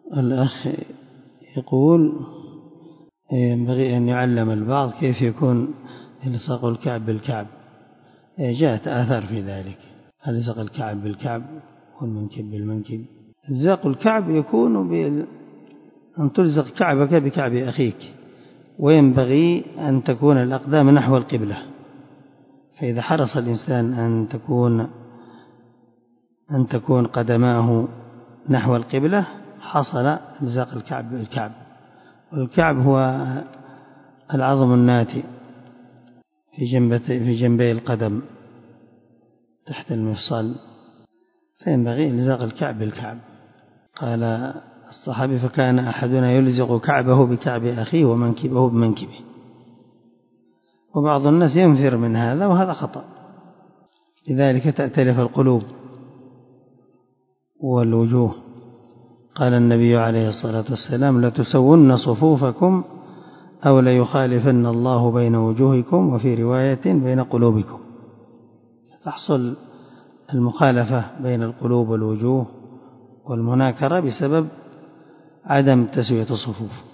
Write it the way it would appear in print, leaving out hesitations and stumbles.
الأخ يقول ينبغي أن يعلم البعض كيف يكون إلصاق الكعب بالكعب. جاءت آثار في ذلك، إلصاق الكعب بالكعب والمنكب بالمنكب. إلصاق الكعب يكون أن تلزق كعبك بكعب أخيك، وينبغي أن تكون الأقدام نحو القبلة، فإذا حرص الإنسان أن تكون قدماه نحو القبلة حصل إلزاق الكعب بالكعب. والكعب هو العظم الناتئ في جنبي القدم تحت المفصل، فينبغي إلزاق الكعب بالكعب. قال الصحابي: فكان أحدنا يلزق كعبه بكعب أخيه ومنكبه بمنكبه. وبعض الناس ينفر من هذا، وهذا خطأ، لذلك تأتلف القلوب والوجوه. قال النبي عليه الصلاة والسلام: لتسون صفوفكم أو ليخالفن الله بين وجوهكم، وفي رواية بين قلوبكم. تحصل المخالفة بين القلوب والوجوه والمناكرة بسبب عدم تسوية الصفوف.